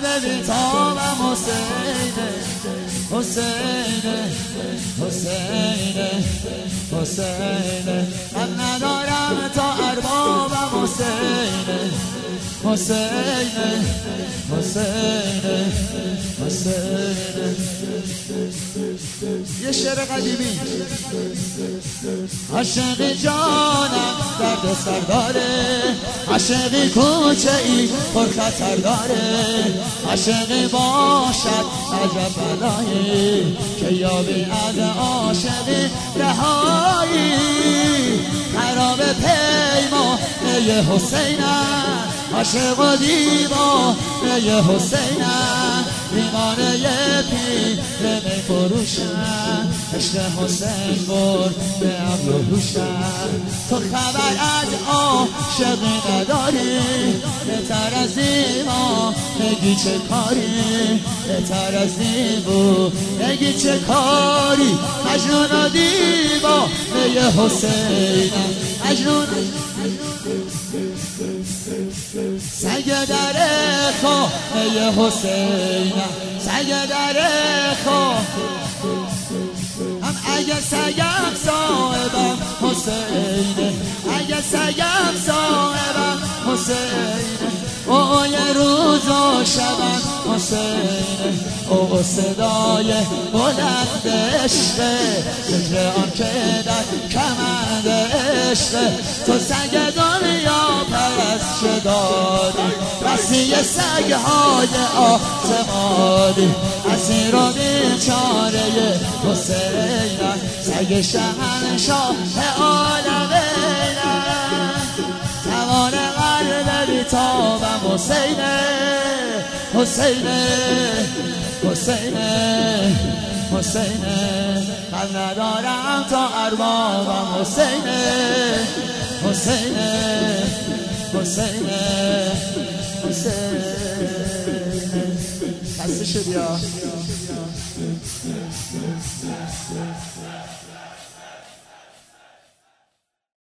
قلب بیتابم حسینه حسینه حسینه حسینه من ندارم تا اربابم حسینه حسینه حسینه حسینه. یه شعر قدیمی. عاشقی جانم درد سر داره، عاشقی کوچه ای پر خطر داره، عاشقی باشد عجب بلایی که یابی از عاشقی رهایی. خراب پیما یه حسینم، عاشق و دیوانه حسینم، دیوانه پیر می فروشم، عشق حسین برد به عقل و هوشم. تو خبر از عاشقی نداری، بهتر از دیوان نگی چه کاری، بهتر از دیوان نگی چه کاری. مجنون و دیوانه حسینم، مجنون سگ در خانه حسینم، سگ در خانه. هم اگه سگم صاحبم حسینه، اگه سگم صاحبم حسینه. او یه روز و شبم حسینه، او صدای بلند عشقه، ذکر آن که در کمند عشقه. تو سگ دنیا پرست دادی، رسی سگهای آسمانی، اسیر و بیچاره حسینم، سگ شهنشاه عالمینم. توان قلب بیتابم حسینه حسینه حسینه حسینه. قلب ندارم تا اربابم حسینه حسینه حسینه حسینه. خسته شدی ها.